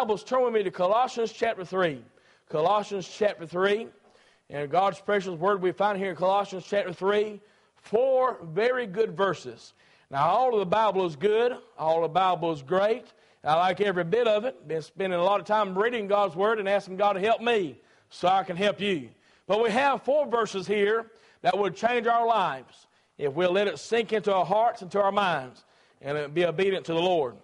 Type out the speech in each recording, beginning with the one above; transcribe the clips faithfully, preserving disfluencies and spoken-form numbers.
Bibles, turn with me to Colossians chapter three. Colossians chapter three. And God's precious word we find here in Colossians chapter three. Four very good verses. Now, all of the Bible is good. All the Bible is great. I like every bit of it. Been spending a lot of time reading God's word and asking God to help me so I can help you. But we have four verses here that would change our lives if we'll let it sink into our hearts and to our minds and be obedient to the Lord.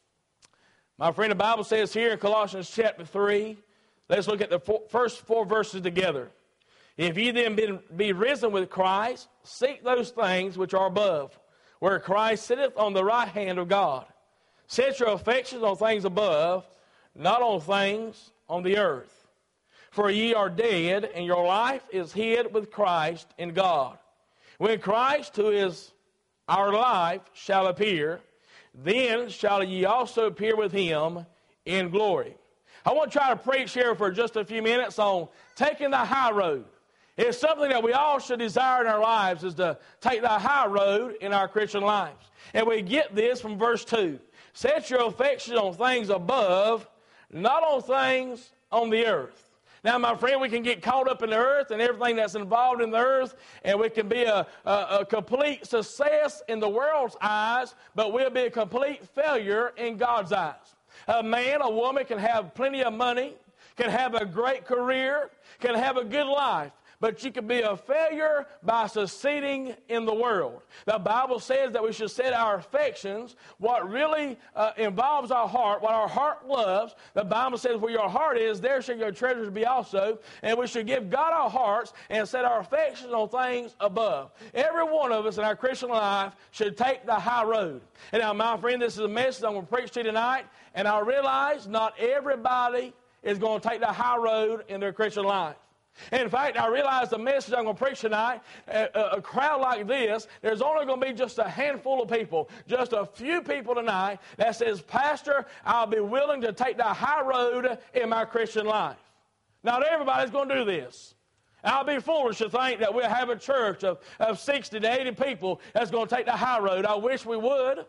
My friend, the Bible says here in Colossians chapter three, let's look at the four, first four verses together. If ye then be, be risen with Christ, seek those things which are above, where Christ sitteth on the right hand of God. Set your affections on things above, not on things on the earth. For ye are dead, and your life is hid with Christ in God. When Christ, who is our life, shall appear, then shall ye also appear with him in glory. I want to try to preach here for just a few minutes on taking the high road. It's something that we all should desire in our lives, is to take the high road in our Christian lives. And we get this from verse two. Set your affection on things above, not on things on the earth. Now, my friend, we can get caught up in the earth and everything that's involved in the earth, and we can be a, a, a complete success in the world's eyes, but we'll be a complete failure in God's eyes. A man, a woman can have plenty of money, can have a great career, can have a good life, but you can be a failure by succeeding in the world. The Bible says that we should set our affections, what really uh, involves our heart, what our heart loves. The Bible says where your heart is, there shall your treasures be also. And we should give God our hearts and set our affections on things above. Every one of us in our Christian life should take the high road. And now, my friend, this is a message I'm going to preach to you tonight. And I realize not everybody is going to take the high road in their Christian life. In fact, I realize the message I'm going to preach tonight, a, a crowd like this, there's only going to be just a handful of people, just a few people tonight that says, Pastor, I'll be willing to take the high road in my Christian life. Not everybody's going to do this. I'll be foolish to think that we'll have a church of, of sixty to eighty people that's going to take the high road. I wish we would.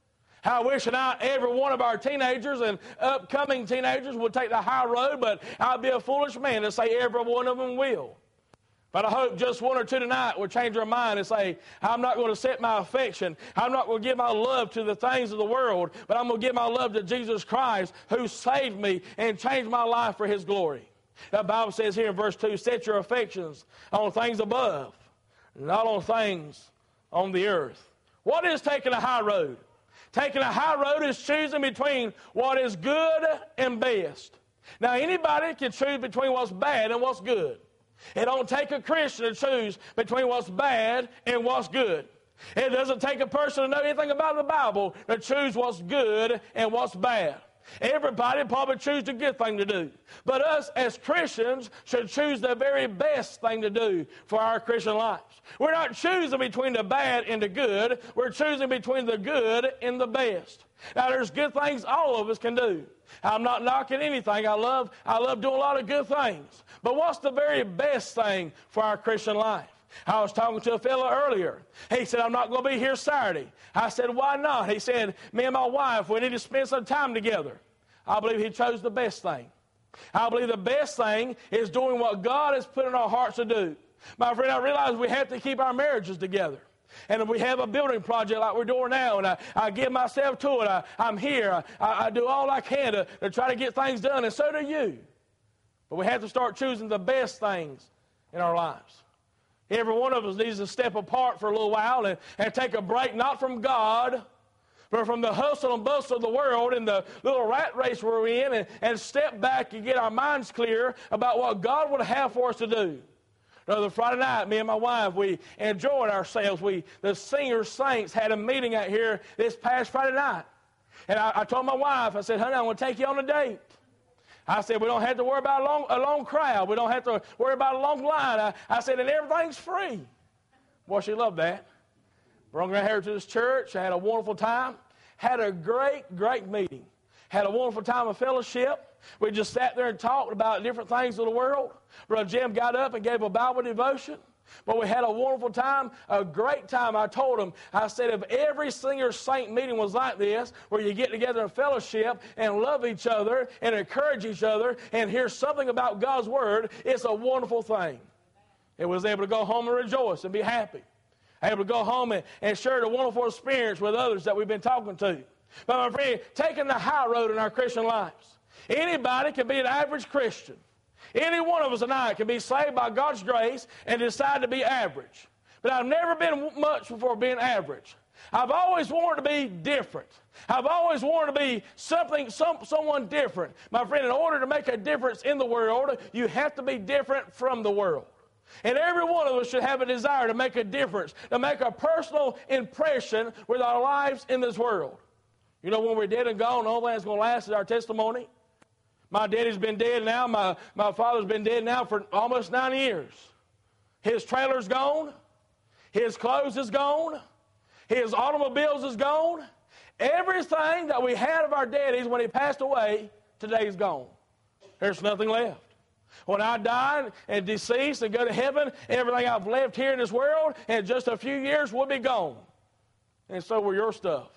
I wish not every one of our teenagers and upcoming teenagers would take the high road, but I'd be a foolish man to say every one of them will. But I hope just one or two tonight will change their mind and say, I'm not going to set my affection. I'm not going to give my love to the things of the world, but I'm going to give my love to Jesus Christ, who saved me and changed my life for his glory. The Bible says here in verse two, set your affections on things above, not on things on the earth. What is taking a high road? Taking a high road is choosing between what is good and best. Now, anybody can choose between what's bad and what's good. It don't take a Christian to choose between what's bad and what's good. It doesn't take a person to know anything about the Bible to choose what's good and what's bad. Everybody probably choose the good thing to do. But us as Christians should choose the very best thing to do for our Christian lives. We're not choosing between the bad and the good. We're choosing between the good and the best. Now, there's good things all of us can do. I'm not knocking anything. I love, I love doing a lot of good things. But what's the very best thing for our Christian life? I was talking to a fellow earlier. He said, I'm not going to be here Saturday. I said, why not? He said, me and my wife, we need to spend some time together. I believe he chose the best thing. I believe the best thing is doing what God has put in our hearts to do. My friend, I realize we have to keep our marriages together. And if we have a building project like we're doing now, and I, I give myself to it, I, I'm here, I, I do all I can to, to try to get things done, and so do you. But we have to start choosing the best things in our lives. Every one of us needs to step apart for a little while and, and take a break, not from God, but from the hustle and bustle of the world and the little rat race we're in, and, and step back and get our minds clear about what God would have for us to do. The Friday night, me and my wife, we enjoyed ourselves. We, the senior saints, had a meeting out here this past Friday night. And I, I told my wife, I said, honey, I'm going to take you on a date. I said, we don't have to worry about a long, a long crowd. We don't have to worry about a long line. I, I said, and everything's free. Boy, she loved that. Brought her here to this church. I had a wonderful time. Had a great, great meeting. Had a wonderful time of fellowship. We just sat there and talked about different things of the world. Brother Jim got up and gave a Bible devotion. But we had a wonderful time, a great time. I told them, I said, if every senior saint meeting was like this, where you get together in fellowship and love each other and encourage each other and hear something about God's Word, it's a wonderful thing. It was able to go home and rejoice and be happy. Able to go home and, and share the wonderful experience with others that we've been talking to. But my friend, taking the high road in our Christian lives. Anybody can be an average Christian. Any one of us tonight can be saved by God's grace and decide to be average. But I've never been much before being average. I've always wanted to be different. I've always wanted to be something, some, someone different. My friend, in order to make a difference in the world, you have to be different from the world. And every one of us should have a desire to make a difference, to make a personal impression with our lives in this world. You know, when we're dead and gone, the only thing that's going to last is our testimony. My daddy's been dead now. My, my father's been dead now for almost nine years. His trailer's gone. His clothes is gone. His automobiles is gone. Everything that we had of our daddies when he passed away, today's gone. There's nothing left. When I die and deceased and go to heaven, everything I've left here in this world in just a few years will be gone. And so will your stuff.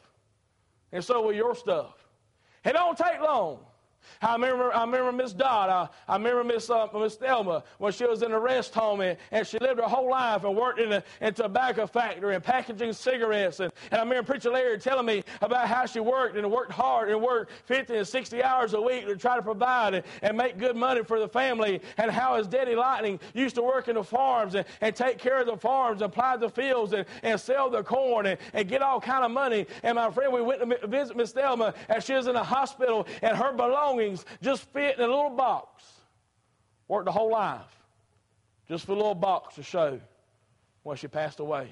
And so will your stuff. It don't take long. I remember, I remember Miss Dodd. I, I remember Miss uh, Miss Thelma when she was in a rest home and, and she lived her whole life and worked in a, in a tobacco factory and packaging cigarettes. And, and I remember Preacher Larry telling me about how she worked and worked hard and worked fifty and sixty hours a week to try to provide and, and make good money for the family, and how his daddy Lightning used to work in the farms and, and take care of the farms and plow the fields and, and sell the corn and, and get all kind of money. And my friend, we went to visit Miss Thelma as she was in the hospital, and her belongings just fit in a little box. Worked the whole life just for a little box to show when she passed away.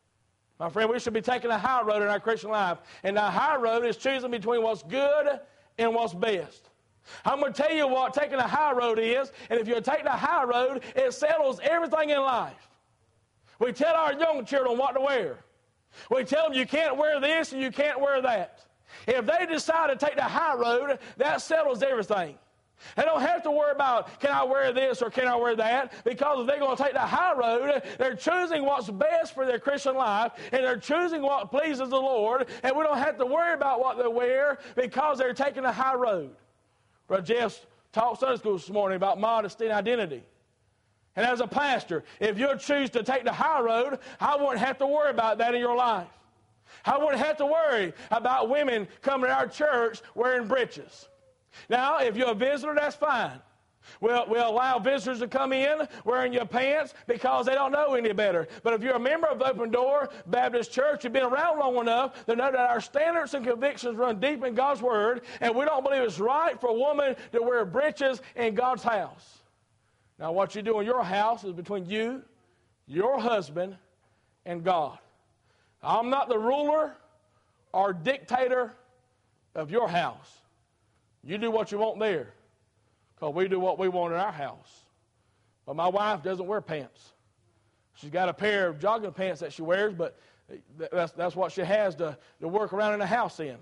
My friend, we should be taking a high road in our Christian life. And the high road is choosing between what's good and what's best. I'm going to tell you what taking a high road is. And if you take the high road, it settles everything in life. We tell our young children what to wear. We tell them you can't wear this and you can't wear that. If they decide to take the high road, that settles everything. They don't have to worry about, can I wear this or can I wear that? Because if they're going to take the high road, they're choosing what's best for their Christian life, and they're choosing what pleases the Lord, and we don't have to worry about what they wear because they're taking the high road. Brother Jeff taught Sunday school this morning about modesty and identity. And as a pastor, if you choose to take the high road, I won't have to worry about that in your life. I wouldn't have to worry about women coming to our church wearing breeches. Now, if you're a visitor, that's fine. We'll, we'll allow visitors to come in wearing your pants because they don't know any better. But if you're a member of Open Door Baptist Church, you've been around long enough to know that our standards and convictions run deep in God's Word, and we don't believe it's right for a woman to wear breeches in God's house. Now, what you do in your house is between you, your husband, and God. I'm not the ruler or dictator of your house. You do what you want there, because we do what we want in our house. But my wife doesn't wear pants. She's got a pair of jogging pants that she wears, but that's, that's what she has to, to work around in the house in.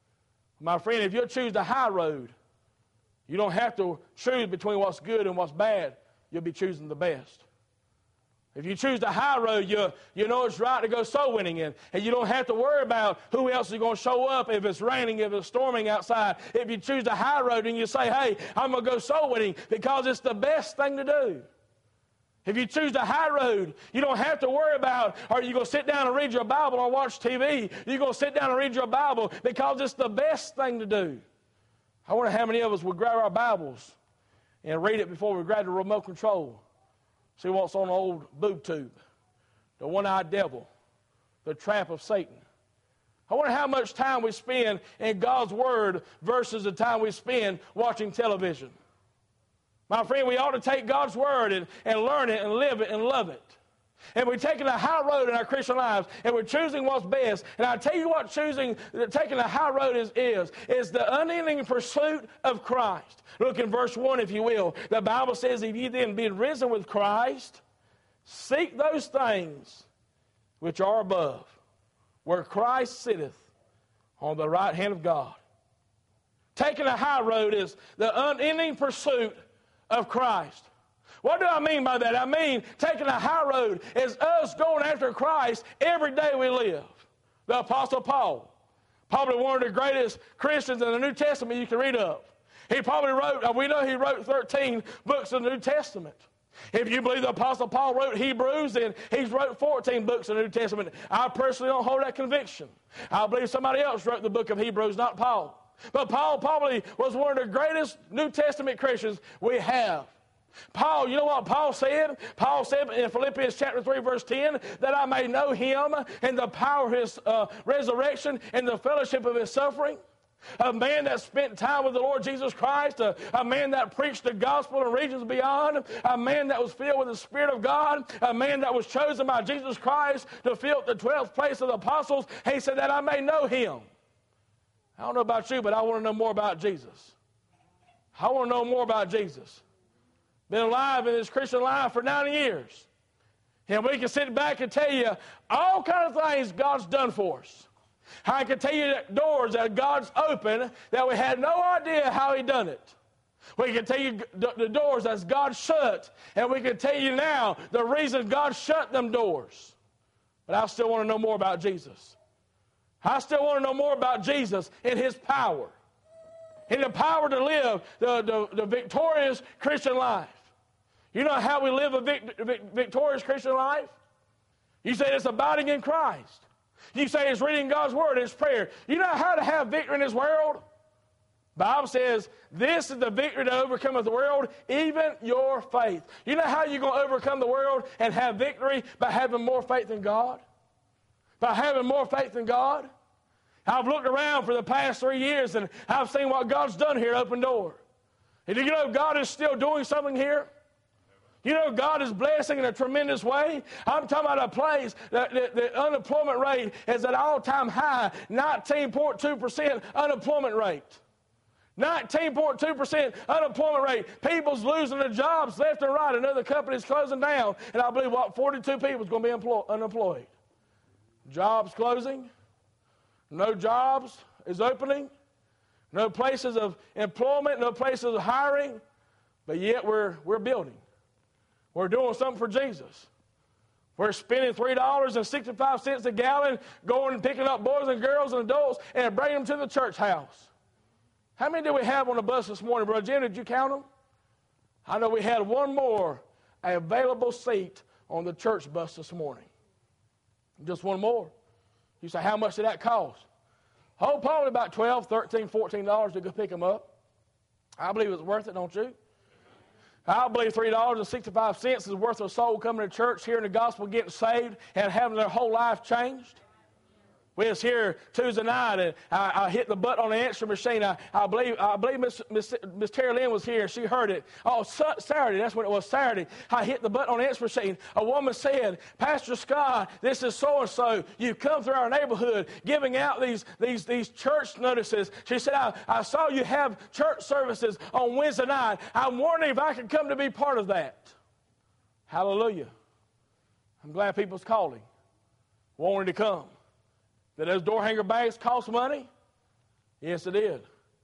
My friend, if you choose the high road, you don't have to choose between what's good and what's bad. You'll be choosing the best. If you choose the high road, you, you know it's right to go soul winning in. And you don't have to worry about who else is going to show up if it's raining, if it's storming outside. If you choose the high road and you say, hey, I'm going to go soul winning because it's the best thing to do. If you choose the high road, you don't have to worry about, are you going to sit down and read your Bible or watch T V? You're going to sit down and read your Bible because it's the best thing to do. I wonder how many of us would grab our Bibles and read it before we grab the remote control. See what's on the old boob tube, the one-eyed devil, the trap of Satan. I wonder how much time we spend in God's Word versus the time we spend watching television. My friend, we ought to take God's Word and, and learn it and live it and love it. And we're taking a high road in our Christian lives, and we're choosing what's best. And I tell you what choosing, taking a high road is, is, is the unending pursuit of Christ. Look in verse one, if you will. The Bible says, if ye then be risen with Christ, seek those things which are above, where Christ sitteth on the right hand of God. Taking a high road is the unending pursuit of Christ. What do I mean by that? I mean taking the high road is us going after Christ every day we live. The Apostle Paul, probably one of the greatest Christians in the New Testament you can read of. He probably wrote, we know he wrote thirteen books of the New Testament. If you believe the Apostle Paul wrote Hebrews, then he's wrote fourteen books of the New Testament. I personally don't hold that conviction. I believe somebody else wrote the book of Hebrews, not Paul. But Paul probably was one of the greatest New Testament Christians we have. Paul, you know what Paul said? Paul said in Philippians chapter three, verse ten, that I may know him and the power of his uh, resurrection and the fellowship of his suffering. A man that spent time with the Lord Jesus Christ, a, a man that preached the gospel in regions beyond, a man that was filled with the Spirit of God, a man that was chosen by Jesus Christ to fill the twelfth place of the apostles. He said that I may know him. I don't know about you, but I want to know more about Jesus. I want to know more about Jesus. Been alive in this Christian life for ninety years. And we can sit back and tell you all kinds of things God's done for us. I can tell you that doors that God's opened that we had no idea how he done it. We can tell you the doors that God shut, and we can tell you now the reason God shut them doors. But I still want to know more about Jesus. I still want to know more about Jesus and his power. And the power to live the, the, the victorious Christian life. You know how we live a vic, vic, victorious Christian life? You say it's abiding in Christ. You say it's reading God's word, it's prayer. You know how to have victory in this world? The Bible says, this is the victory that overcometh the world, even your faith. You know how you're going to overcome the world and have victory? By having more faith in God. By having more faith in God. I've looked around for the past three years and I've seen what God's done here at Open Door. And do you know God is still doing something here? You know, God is blessing in a tremendous way. I'm talking about a place that the, the unemployment rate is at an all-time high, nineteen point two percent unemployment rate. nineteen point two percent unemployment rate. People's losing their jobs left and right. Another company's closing down. And I believe, what, forty-two people is going to be employ- unemployed. Jobs closing. No jobs is opening. No places of employment. No places of hiring. But yet we're, we're building. We're doing something for Jesus. We're spending three dollars and sixty-five cents a gallon going and picking up boys and girls and adults and bringing them to the church house. How many did we have on the bus this morning, Brother Jim? Did you count them? I know we had one more available seat on the church bus this morning. Just one more. You say, how much did that cost? Oh, probably about twelve dollars, thirteen dollars, fourteen dollars to go pick them up. I believe it's worth it, don't you? I believe three dollars and sixty-five cents is worth a soul coming to church, hearing the gospel, getting saved, and having their whole life changed. We was here Tuesday night, and I, I hit the button on the answering machine. I, I believe I believe Miss, Miss, Miss Terry Lynn was here, and she heard it. Oh, Saturday, that's when it was, Saturday. I hit the button on the answering machine. A woman said, Pastor Scott, this is so-and-so. You've come through our neighborhood giving out these, these, these church notices. She said, I, I saw you have church services on Wednesday night. I'm wondering if I could come to be part of that. Hallelujah. I'm glad people's calling, wanting to come. Did those door hanger bags cost money? Yes, it did.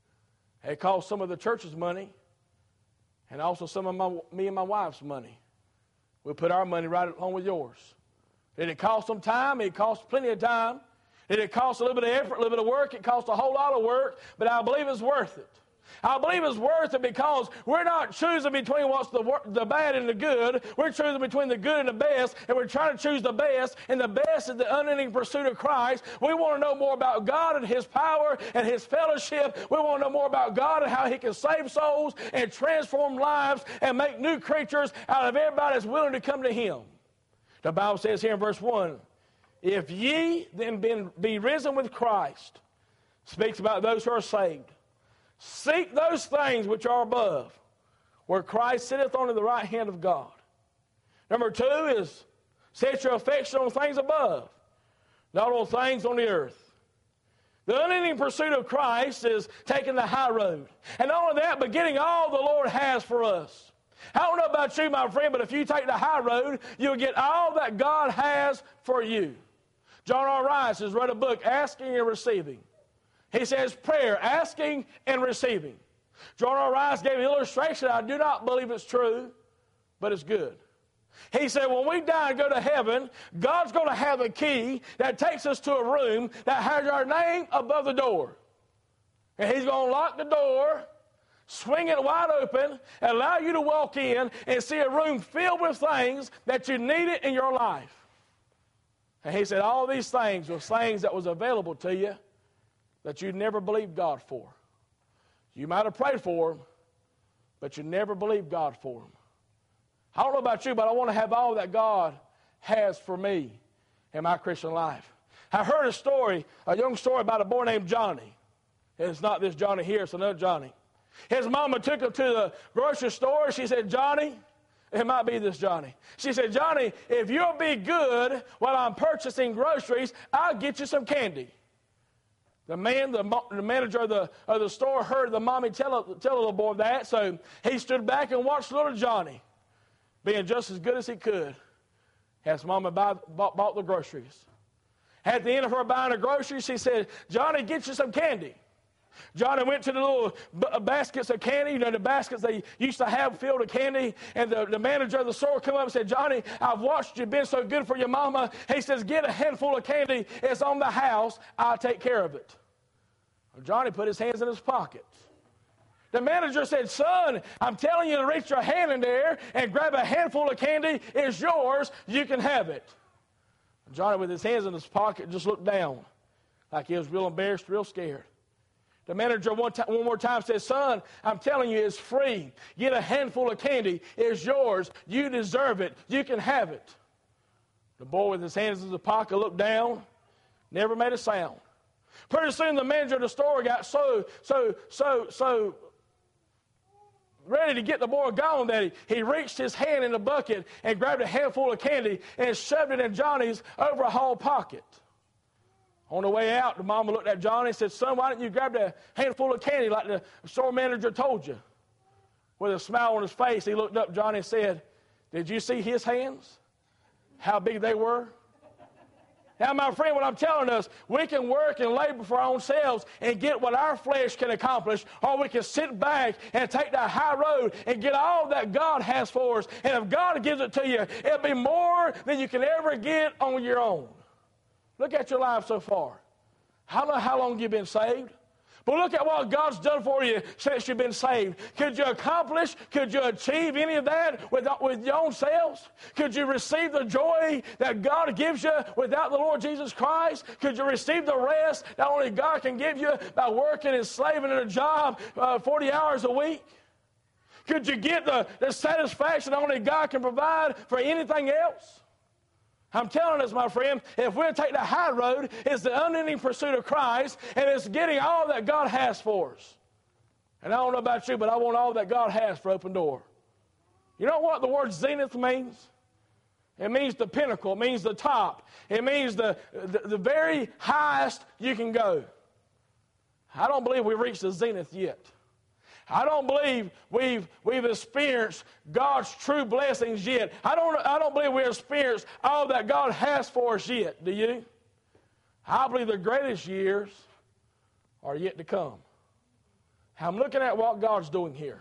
It cost some of the church's money and also some of my, me and my wife's money. We put our money right along with yours. Did it cost some time? It cost plenty of time. Did it cost a little bit of effort, a little bit of work? It cost a whole lot of work, but I believe it's worth it. I believe it's worth it because we're not choosing between what's the the bad and the good. We're choosing between the good and the best, and we're trying to choose the best, and the best is the unending pursuit of Christ. We want to know more about God and his power and his fellowship. We want to know more about God and how he can save souls and transform lives and make new creatures out of everybody that's willing to come to him. The Bible says here in verse one, if ye then been, be risen with Christ, speaks about those who are saved. Seek those things which are above, where Christ sitteth on the right hand of God. Number two is set your affection on things above, not on things on the earth. The unending pursuit of Christ is taking the high road. And not only that, but getting all the Lord has for us. I don't know about you, my friend, but if you take the high road, you'll get all that God has for you. John R. Rice has wrote a book, Asking and Receiving. He says prayer, asking and receiving. John R. Rice gave an illustration. I do not believe it's true, but it's good. He said, when we die and go to heaven, God's going to have a key that takes us to a room that has our name above the door. And he's going to lock the door, swing it wide open, and allow you to walk in and see a room filled with things that you needed in your life. And he said, all these things were things that was available to you that you never believed God for. You might have prayed for them, but you never believed God for them. I don't know about you, but I want to have all that God has for me in my Christian life. I heard a story, a young story about a boy named Johnny. And it's not this Johnny here, it's another Johnny. His mama took him to the grocery store. She said, Johnny, it might be this Johnny. She said, Johnny, if you'll be good while I'm purchasing groceries, I'll get you some candy. The man, the, the manager of the, of the store heard the mommy tell, tell a little boy that, so he stood back and watched little Johnny being just as good as he could as Mama buy, bought, bought the groceries. At the end of her buying the groceries, she said, Johnny, get you some candy. Johnny went to the little b- baskets of candy, you know, the baskets they used to have filled with candy, and the, the manager of the store came up and said, Johnny, I've watched you been so good for your mama. He says, get a handful of candy. It's on the house. I'll take care of it. Well, Johnny put his hands in his pockets. The manager said, son, I'm telling you to reach your hand in there and grab a handful of candy. It's yours. You can have it. Johnny, with his hands in his pocket, just looked down like he was real embarrassed, real scared. The manager one, time, one more time said, son, I'm telling you, it's free. Get a handful of candy. It's yours. You deserve it. You can have it. The boy with his hands in his pocket looked down, never made a sound. Pretty soon the manager of the store got so, so, so, so ready to get the boy gone that he, he reached his hand in the bucket and grabbed a handful of candy and shoved it in Johnny's overall pocket. On the way out, the mama looked at Johnny and said, son, why didn't you grab a handful of candy like the store manager told you? With a smile on his face, he looked up Johnny and said, did you see his hands? How big they were? Now, my friend, what I'm telling us, we can work and labor for our own selves and get what our flesh can accomplish, or we can sit back and take that high road and get all that God has for us. And if God gives it to you, it'll be more than you can ever get on your own. Look at your life so far. How long, how long you've been saved? But look at what God's done for you since you've been saved. Could you accomplish, could you achieve any of that with, with your own selves? Could you receive the joy that God gives you without the Lord Jesus Christ? Could you receive the rest that only God can give you by working and slaving in a job uh, forty hours a week? Could you get the, the satisfaction that only God can provide for anything else? I'm telling us, my friend, if we'll take the high road, it's the unending pursuit of Christ, and it's getting all that God has for us. And I don't know about you, but I want all that God has for Open Door. You know what the word zenith means? It means the pinnacle. It means the top. It means the, the, the very highest you can go. I don't believe we've reached the zenith yet. I don't believe we've, we've experienced God's true blessings yet. I don't, I don't believe we've experienced all that God has for us yet. Do you? I believe the greatest years are yet to come. I'm looking at what God's doing here.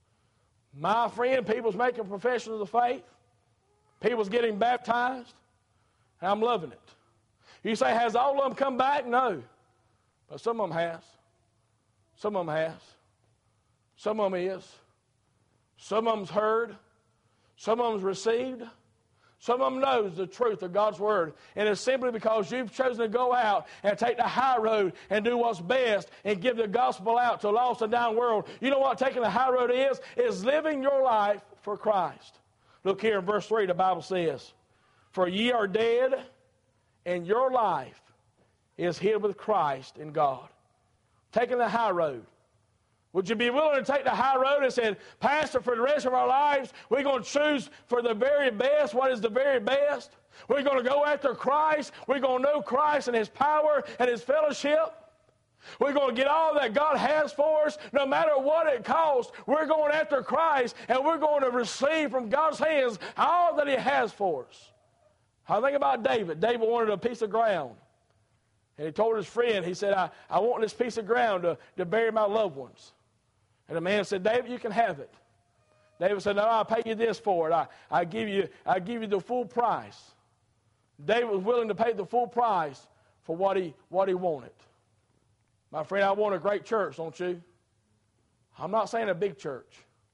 My friend, people's making professions of faith. People's getting baptized. And I'm loving it. You say, has all of them come back? No. But some of them has. Some of them has. Some of them is. Some of them's heard. Some of them's received. Some of them knows the truth of God's word. And it's simply because you've chosen to go out and take the high road and do what's best and give the gospel out to a lost and dying world. You know what taking the high road is? Is living your life for Christ. Look here in verse three, the Bible says, for ye are dead, and your life is hid with Christ in God. Taking the high road. Would you be willing to take the high road and say, Pastor, for the rest of our lives, we're going to choose for the very best what is the very best? We're going to go after Christ. We're going to know Christ and His power and His fellowship. We're going to get all that God has for us, no matter what it costs. We're going after Christ, and we're going to receive from God's hands all that He has for us. I think about David. David wanted a piece of ground. And he told his friend, he said, I, I want this piece of ground to, to bury my loved ones. And the man said, David, you can have it. David said, no, I'll pay you this for it. I, I, give you, I give you the full price. David was willing to pay the full price for what he, what he wanted. My friend, I want a great church, don't you? I'm not saying a big church.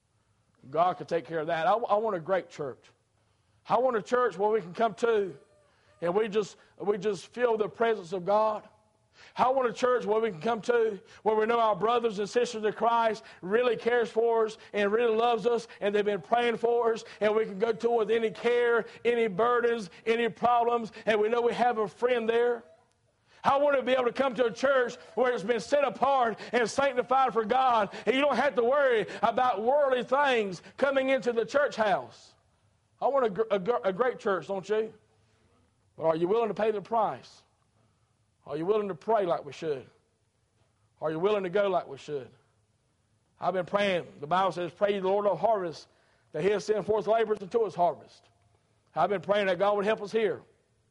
God can take care of that. I, I want a great church. I want a church where we can come to and we just, we just feel the presence of God. I want a church where we can come to, where we know our brothers and sisters in Christ really cares for us and really loves us, and they've been praying for us, and we can go to with any care, any burdens, any problems, and we know we have a friend there. I want to be able to come to a church where it's been set apart and sanctified for God, and you don't have to worry about worldly things coming into the church house. I want a, a, a great church, don't you? But are you willing to pay the price? Are you willing to pray like we should? Are you willing to go like we should? I've been praying. The Bible says, pray the Lord of harvest, that he'll send forth laborers into his harvest. I've been praying that God would help us here.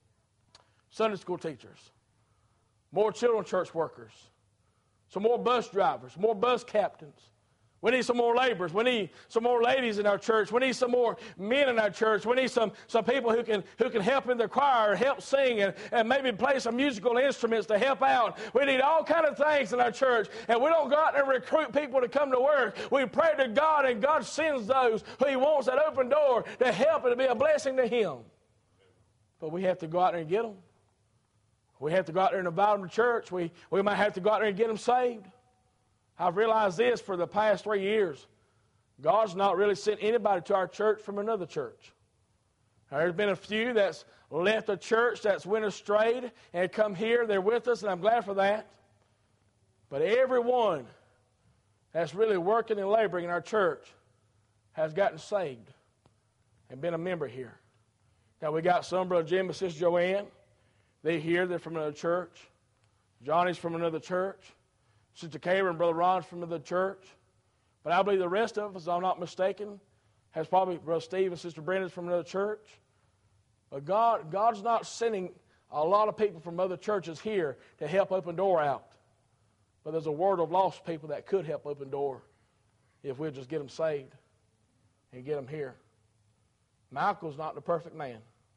Sunday school teachers, more children's church workers, some more bus drivers, more bus captains. We need some more laborers. We need some more ladies in our church. We need some more men in our church. We need some, some people who can who can help in the choir, help sing, and, and maybe play some musical instruments to help out. We need all kind of things in our church. And we don't go out and recruit people to come to work. We pray to God, and God sends those who he wants that open door to help and to be a blessing to him. But we have to go out there and get them. We have to go out there and invite them to church. We, we might have to go out there and get them saved. I've realized this for the past three years. God's not really sent anybody to our church from another church. There's been a few that's left a church, that's went astray and come here. They're with us, and I'm glad for that. But everyone that's really working and laboring in our church has gotten saved and been a member here. Now, we got some, Brother Jim and Sister Joanne. They're here. They're from another church. Johnny's from another church. Sister Kara and Brother Ron's from another church. But I believe the rest of us, if I'm not mistaken, has probably Brother Steve and Sister Brenda's from another church. But God, God's not sending a lot of people from other churches here to help open door out. But there's a world of lost people that could help open door if we'll just get them saved and get them here. Michael's not the perfect man.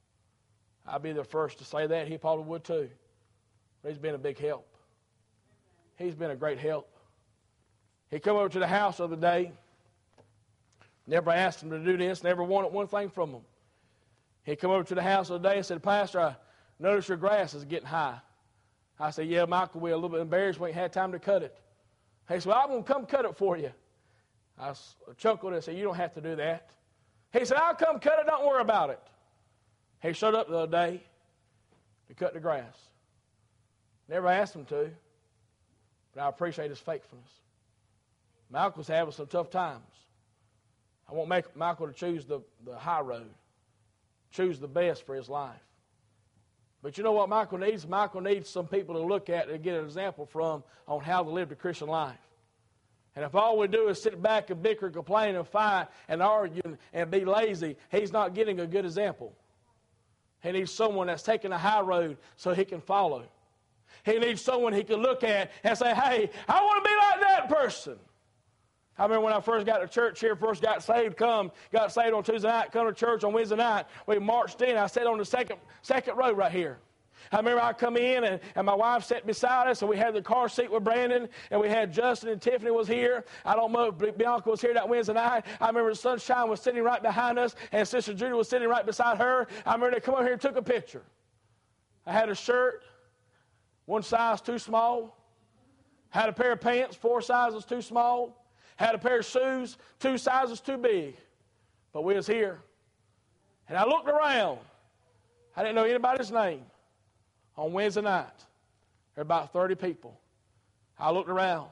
I'd be the first to say that. He probably would too. But he's been a big help. He's been a great help. He come over to the house the other day. Never asked him to do this. Never wanted one thing from him. He come over to the house the other day and said, Pastor, I noticed your grass is getting high. I said, yeah, Michael, we're a little bit embarrassed. We ain't had time to cut it. He said, well, I'm going to come cut it for you. I chuckled and said, you don't have to do that. He said, I'll come cut it. Don't worry about it. He showed up the other day to cut the grass. Never asked him to. But I appreciate his faithfulness. Michael's having some tough times. I want make Michael to choose the, the high road, choose the best for his life. But you know what Michael needs? Michael needs some people to look at and get an example from on how to live the Christian life. And if all we do is sit back and bicker, complain, and fight, and argue, and be lazy, he's not getting a good example. He needs someone that's taking a high road so he can follow. He needs someone he can look at and say, hey, I want to be like that person. I remember when I first got to church here, first got saved, come, got saved on Tuesday night, come to church on Wednesday night. We marched in. I sat on the second second row right here. I remember I come in, and, and my wife sat beside us, and we had the car seat with Brandon, and we had Justin and Tiffany was here. I don't know if Bianca was here that Wednesday night. I remember the sunshine was sitting right behind us, and Sister Judy was sitting right beside her. I remember they come over here and took a picture. I had a shirt, one size too small. Had a pair of pants, four sizes too small. Had a pair of shoes, two sizes too big. But we was here. And I looked around. I didn't know anybody's name. On Wednesday night, there were about thirty people. I looked around.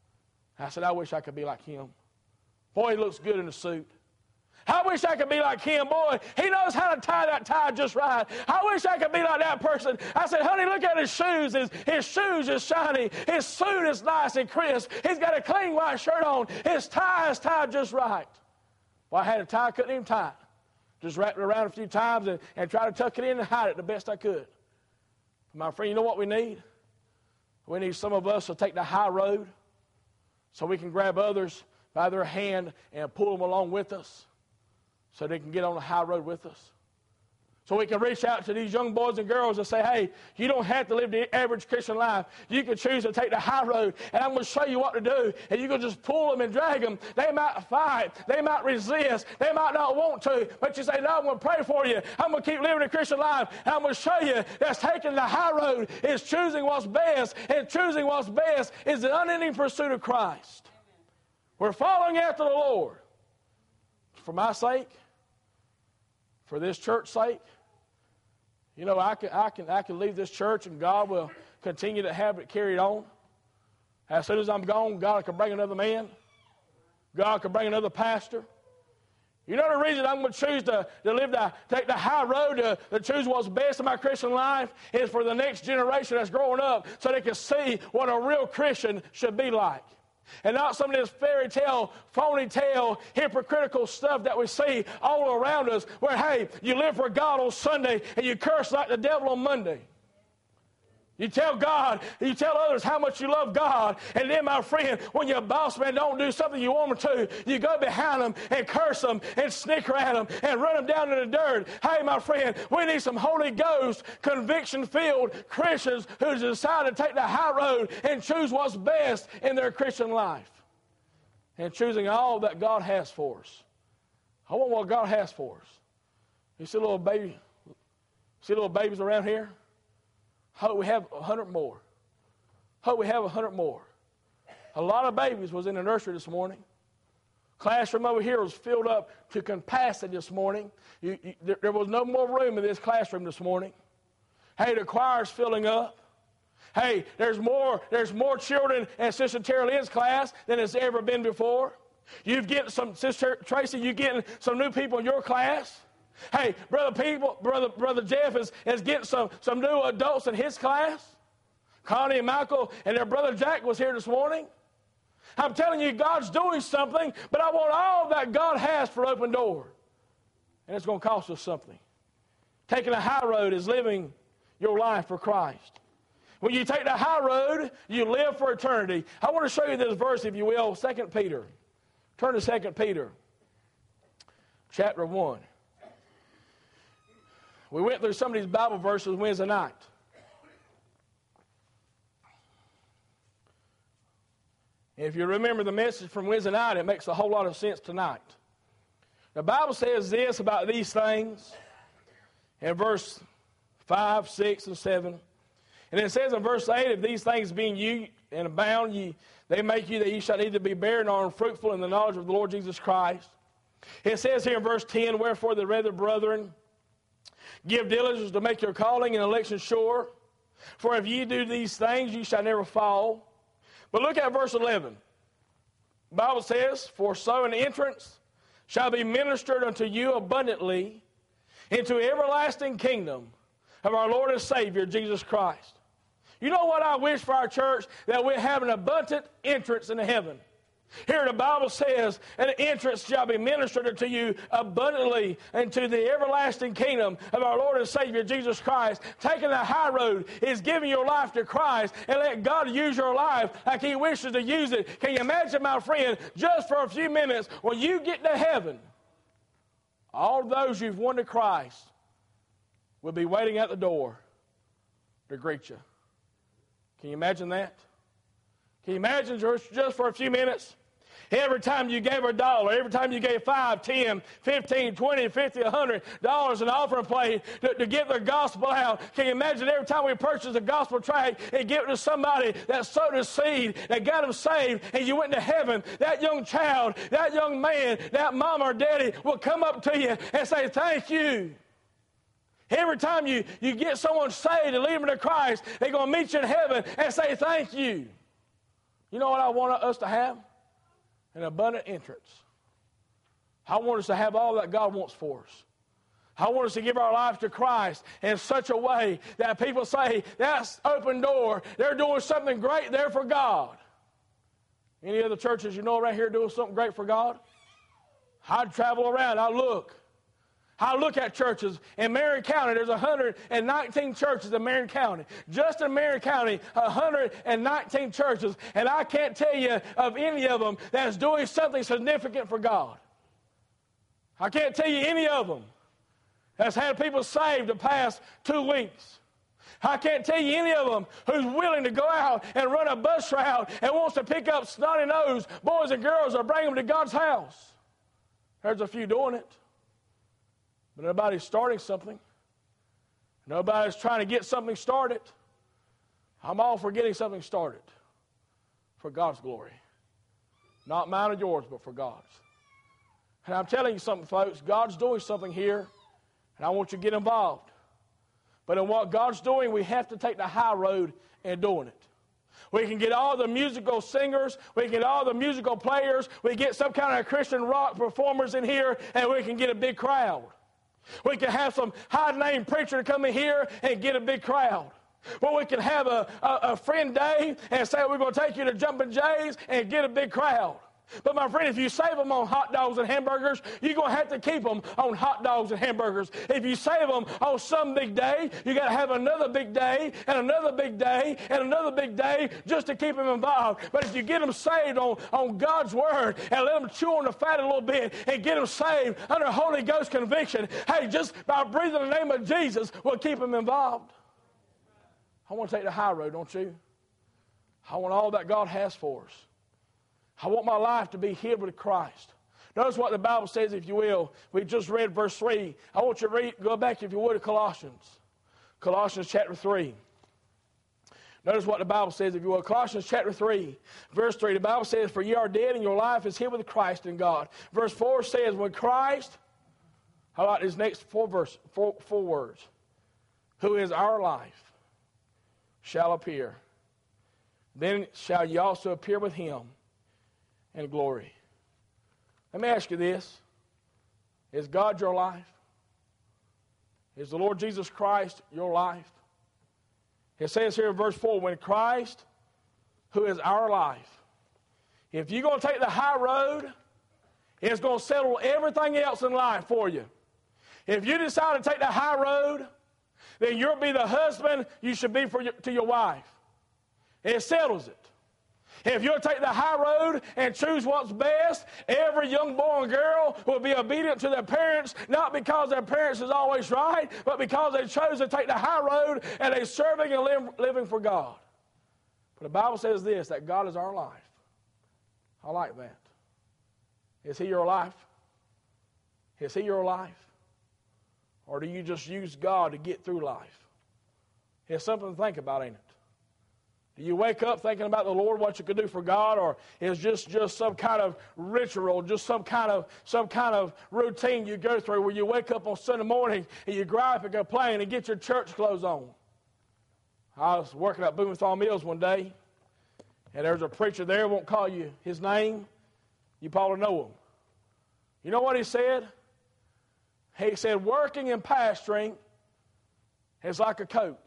I said, I wish I could be like him. Boy, he looks good in a suit. I wish I could be like him. Boy, he knows how to tie that tie just right. I wish I could be like that person. I said, honey, look at his shoes. His, his shoes is shiny. His suit is nice and crisp. He's got a clean white shirt on. His tie is tied just right. Well, I had a tie, I couldn't even tie it. Just wrapped it around a few times and, and tried to tuck it in and hide it the best I could. My friend, you know what we need? We need some of us to take the high road so we can grab others by their hand and pull them along with us so they can get on the high road with us. So we can reach out to these young boys and girls and say, hey, you don't have to live the average Christian life. You can choose to take the high road, and I'm going to show you what to do. And you can just pull them and drag them. They might fight. They might resist. They might not want to. But you say, no, I'm going to pray for you. I'm going to keep living a Christian life. And I'm going to show you that's taking the high road is choosing what's best. And choosing what's best is the unending pursuit of Christ. We're following after the Lord. For my sake, for this church's sake, you know, I can, I can, I can leave this church and God will continue to have it carried on. As soon as I'm gone, God can bring another man. God can bring another pastor. You know the reason I'm going to choose to, to live the, take the high road, to, to choose what's best in my Christian life is for the next generation that's growing up so they can see what a real Christian should be like. And not some of this fairy tale, phony tale, hypocritical stuff that we see all around us where, hey, you live for God on Sunday and you curse like the devil on Monday. You tell God, you tell others how much you love God, and then, my friend, when your boss man don't do something you want them to, you go behind them and curse them and snicker at them and run them down in the dirt. Hey, my friend, we need some Holy Ghost, conviction-filled Christians who decide to take the high road and choose what's best in their Christian life and choosing all that God has for us. I want what God has for us. You see little baby, see little babies around here? Hope we have a hundred more. Hope we have a hundred more. A lot of babies was in the nursery this morning. Classroom over here was filled up to capacity this morning. You, you, there, there was no more room in this classroom this morning. Hey, the choir's filling up. Hey, there's more, there's more children in Sister Terry Lynn's class than there's ever been before. You've getting some, Sister Tracy, you getting some new people in your class. Hey, Brother people, Brother Brother Jeff is, is getting some, some new adults in his class. Connie and Michael and their brother Jack was here this morning. I'm telling you, God's doing something, but I want all that God has for Open Door. And it's going to cost us something. Taking a high road is living your life for Christ. When you take the high road, you live for eternity. I want to show you this verse, if you will, Second Peter. Turn to Second Peter, chapter one. We went through some of these Bible verses Wednesday night. If you remember the message from Wednesday night, it makes a whole lot of sense tonight. The Bible says this about these things in verse five, six, and seven. And it says in verse eight, if these things being you and abound, ye, they make you that ye shall either be barren or unfruitful in the knowledge of the Lord Jesus Christ. It says here in verse ten, wherefore the rather, brethren, give diligence to make your calling and election sure. For if ye do these things, ye shall never fall. But look at verse eleven. The Bible says, for so an entrance shall be ministered unto you abundantly into everlasting kingdom of our Lord and Savior, Jesus Christ. You know what I wish for our church? That we have an abundant entrance into heaven. Here the Bible says, an entrance shall be ministered unto you abundantly into the everlasting kingdom of our Lord and Savior, Jesus Christ. Taking the high road is giving your life to Christ and let God use your life like He wishes to use it. Can you imagine, my friend, just for a few minutes, when you get to heaven, all those you've won to Christ will be waiting at the door to greet you. Can you imagine that? Can you imagine just, just for a few minutes? Every time you gave a dollar, every time you gave five, ten, fifteen, twenty, fifty, a hundred dollars in offering plate to, to get the gospel out. Can you imagine every time we purchased a gospel tract and give it to somebody that sowed a seed, that got them saved, and you went to heaven, that young child, that young man, that mom or daddy will come up to you and say, thank you. Every time you, you get someone saved and lead them to Christ, they're going to meet you in heaven and say, thank you. You know what I want us to have? An abundant entrance. I want us to have all that God wants for us. I want us to give our life to Christ in such a way that people say, that's Open Door. They're doing something great there for God. Any other churches you know around here doing something great for God? I'd travel around. I'd look. I look at churches in Marion County. There's one hundred nineteen churches in Marion County. Just in Marion County, one hundred nineteen churches. And I can't tell you of any of them that's doing something significant for God. I can't tell you any of them that's had people saved the past two weeks. I can't tell you any of them who's willing to go out and run a bus route and wants to pick up snotty-nosed boys and girls or bring them to God's house. There's a few doing it. But nobody's starting something. Nobody's trying to get something started. I'm all for getting something started for God's glory. Not mine or yours, but for God's. And I'm telling you something, folks. God's doing something here, and I want you to get involved. But in what God's doing, we have to take the high road in doing it. We can get all the musical singers. We can get all the musical players. We get some kind of Christian rock performers in here, and we can get a big crowd. We can have some high-name preacher come in here and get a big crowd. Well, we can have a, a, a friend day and say we're going to take you to Jumpin' Jays and get a big crowd. But my friend, if you save them on hot dogs and hamburgers, you're going to have to keep them on hot dogs and hamburgers. If you save them on some big day, you got to have another big day and another big day and another big day just to keep them involved. But if you get them saved on, on God's Word and let them chew on the fat a little bit and get them saved under Holy Ghost conviction, hey, just by breathing the name of Jesus will keep them involved. I want to take the high road, don't you? I want all that God has for us. I want my life to be hid with Christ. Notice what the Bible says, if you will. We just read verse three. I want you to read, go back, if you would, to Colossians. Colossians chapter three. Notice what the Bible says, if you will. Colossians chapter three, verse three. The Bible says, for ye are dead, and your life is hid with Christ in God. Verse four says, when Christ, how about these next four, verse, four, four words? Who is our life, shall appear. Then shall ye also appear with him and glory. Let me ask you this. Is God your life? Is the Lord Jesus Christ your life? It says here in verse four, when Christ, who is our life, if you're going to take the high road, it's going to settle everything else in life for you. If you decide to take the high road, then you'll be the husband you should be for your, to your wife. It settles it. If you'll take the high road and choose what's best, every young boy and girl will be obedient to their parents, not because their parents is always right, but because they chose to take the high road and they're serving and live, living for God. But the Bible says this, that God is our life. I like that. Is he your life? Is he your life? Or do you just use God to get through life? It's something to think about, ain't it? Do you wake up thinking about the Lord, what you could do for God, or is just just some kind of ritual, just some kind of some kind of routine you go through where you wake up on Sunday morning and you gripe and complain and get your church clothes on? I was working at Blumenthal Mills one day, and there's a preacher there, won't call you his name. You probably know him. You know what he said? He said, working and pastoring is like a coat.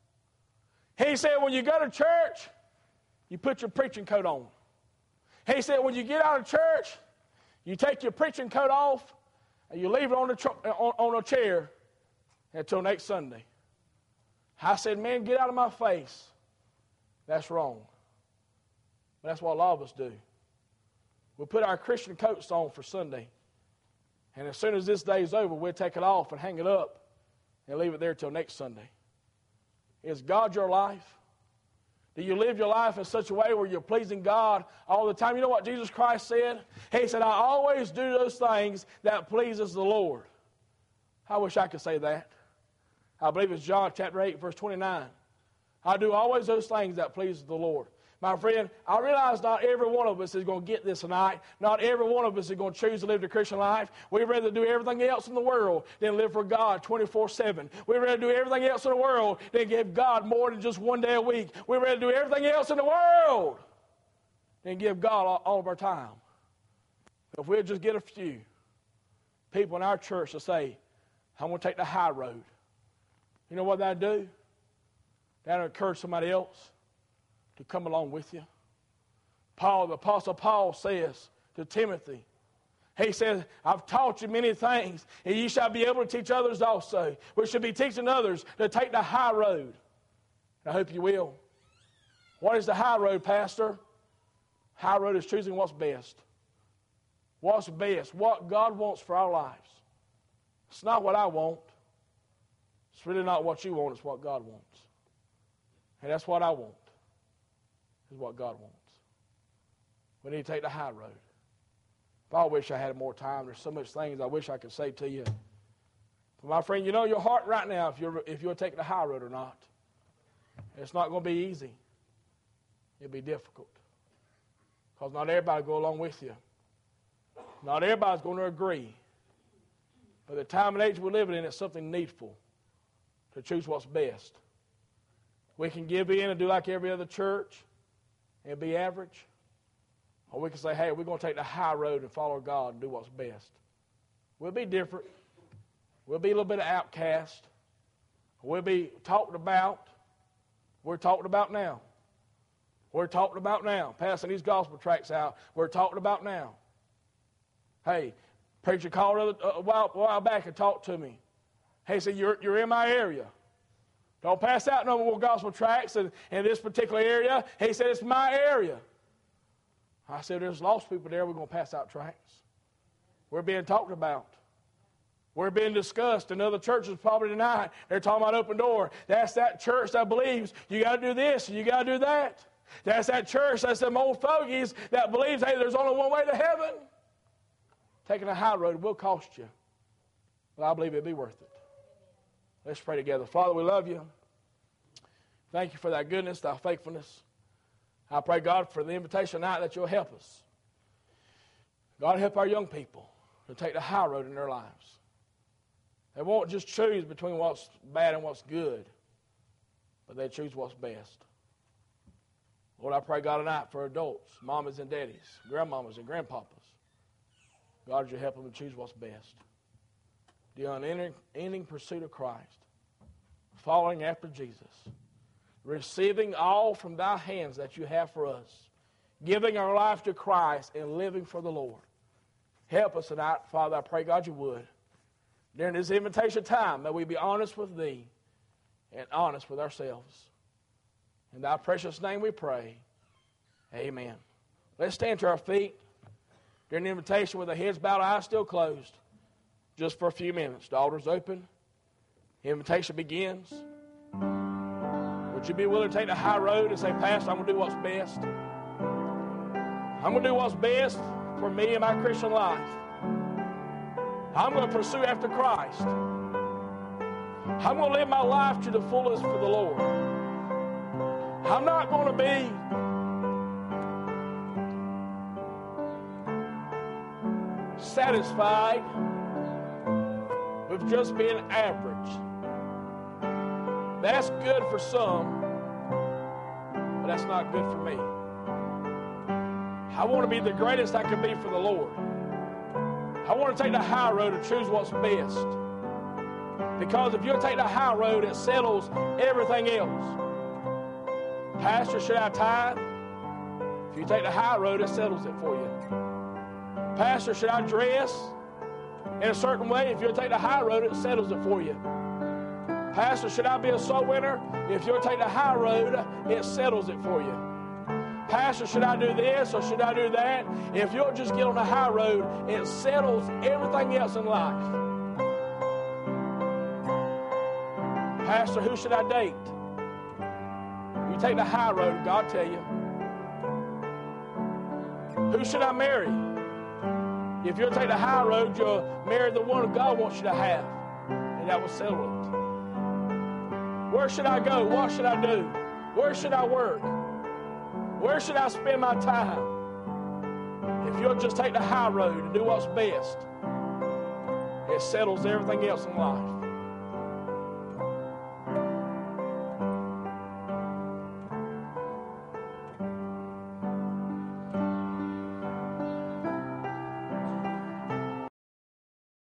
He said, when you go to church, you put your preaching coat on. He said, when you get out of church, you take your preaching coat off and you leave it on, the tr- on, on a chair until next Sunday. I said, man, get out of my face. That's wrong. But that's what a lot of us do. We put our Christian coats on for Sunday. And as soon as this day is over, we'll take it off and hang it up and leave it there till next Sunday. Is God your life? Do you live your life in such a way where you're pleasing God all the time? You know what Jesus Christ said? He said, I always do those things that pleases the Lord. I wish I could say that. I believe it's John chapter eight, verse twenty-nine. I do always those things that pleases the Lord. My friend, I realize not every one of us is going to get this tonight. Not every one of us is going to choose to live the Christian life. We'd rather do everything else in the world than live for God twenty-four seven. We'd rather do everything else in the world than give God more than just one day a week. We'd rather do everything else in the world than give God all, all of our time. If we'll just get a few people in our church to say, I'm going to take the high road. You know what that'd do? That'd encourage somebody else to come along with you. Paul, the Apostle Paul says to Timothy, He says, I've taught you many things, and you shall be able to teach others also. We should be teaching others to take the high road. And I hope you will. What is the high road, Pastor? High road is choosing what's best. What's best? What God wants for our lives. It's not what I want. It's really not what you want. It's what God wants. And that's what I want. Is what God wants. We need to take the high road. I wish I had more time. There's so much things I wish I could say to you. But my friend, you know your heart right now if you're if you're taking the high road or not. It's not going to be easy. It'll be difficult. Because not everybody will go along with you. Not everybody's going to agree. But the time and age we're living in, it's something needful to choose what's best. We can give in and do like every other church and be average. Or we can say, hey, we're going to take the high road and follow God and do what's best. We'll be different. We'll be a little bit of outcast. We'll be talked about. We're talked about now. We're talked about now. Passing these gospel tracts out, we're talked about now. Hey, preacher called a while, a while back and talked to me. He said, you're, you're in my area. Don't pass out no more gospel tracts in, in this particular area. He said, it's my area. I said, there's lost people there. We're going to pass out tracts. We're being talked about. We're being discussed in other churches probably tonight. They're talking about Open Door. That's that church that believes you got to do this and you got to do that. That's that church, that's them old fogies that believes, hey, there's only one way to heaven. Taking a high road will cost you. But I believe it'll be worth it. Let's pray together. Father, we love you. Thank you for that goodness, thy faithfulness. I pray, God, for the invitation tonight that you'll help us. God, help our young people to take the high road in their lives. They won't just choose between what's bad and what's good, but they choose what's best. Lord, I pray, God, tonight for adults, mamas and daddies, grandmamas and grandpapas. God, you help them to choose what's best. The unending pursuit of Christ, following after Jesus, receiving all from thy hands that you have for us, giving our life to Christ and living for the Lord. Help us tonight, Father. I pray, God, you would. During this invitation time, that we be honest with thee and honest with ourselves. In thy precious name we pray. Amen. Let's stand to our feet during the invitation with our heads bowed, eyes still closed, just for a few minutes. The altar's open. The invitation begins. Would you be willing to take the high road and say, Pastor, I'm going to do what's best. I'm going to do what's best for me and my Christian life. I'm going to pursue after Christ. I'm going to live my life to the fullest for the Lord. I'm not going to be satisfied with just being average. That's good for some, but that's not good for me. I want to be the greatest I can be for the Lord. I want to take the high road and choose what's best. Because if you take the high road, it settles everything else. Pastor, should I tithe? If you take the high road, it settles it for you. Pastor, should I dress in a certain way? If you'll take the high road, it settles it for you. Pastor, should I be a soul winner? If you'll take the high road, it settles it for you. Pastor, should I do this or should I do that? If you'll just get on the high road, it settles everything else in life. Pastor, who should I date? You take the high road, God tell you. Who should I marry? If you'll take the high road, you'll marry the one that God wants you to have. And that will settle it. Where should I go? What should I do? Where should I work? Where should I spend my time? If you'll just take the high road and do what's best, it settles everything else in life.